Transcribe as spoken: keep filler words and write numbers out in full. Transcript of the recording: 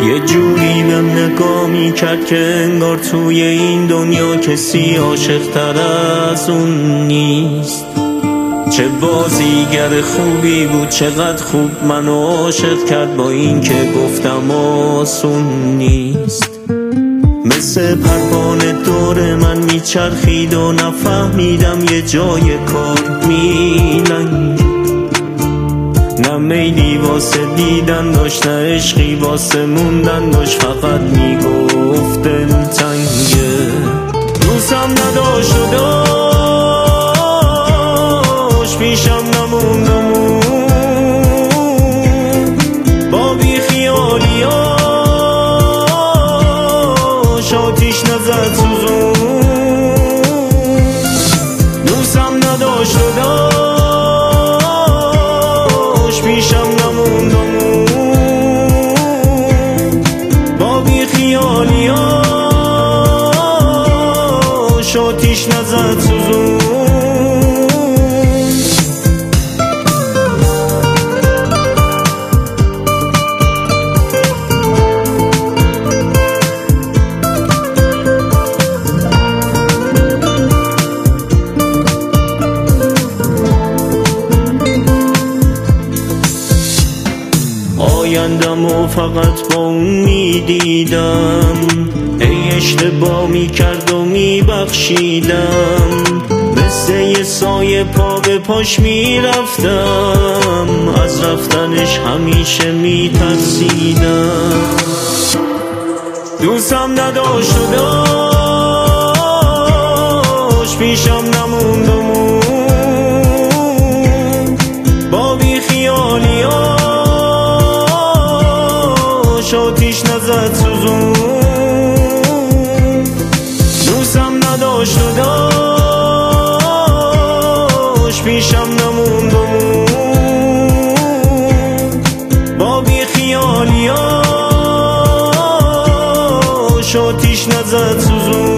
یه جوری بهم نگاه میکرد که انگار توی این دنیا کسی عاشق‌تر از اون نیست. چه بازیگر خوبی بود، چقدر خوب منو عاشق کرد، با این که گفتم آسون نیست. مثل پروانه دور من میچرخید و نفهمیدم یه جای کار میلنگ. نه میلی واسه دیدن داشت، نه عشقی واسه موندن داشت، فقط میگفت دل تنگه. دوستم نداشت و داشت، پیشم نموند و موند، با بی خیالیاش آتیش نزد سوزون. دوستم نداشت و داشت، پیشم نموند و موند، با بی خیالیاش آتیش نزد سوزون. آیندم و فقط با اون میدیدم، ای اشتباه میکرد و میبخشیدم، مثل یه سایه پا به پاش میرفتم، از رفتنش همیشه میترسیدم. دوستم نداشت و داشت، پیشم نموند و موند، با بی خیالیاش آتیش نزد سوزون. دوستم نداشت و داشت، پیشم نموند و موند، با بی خیالیاش آتیش نزد سوزون.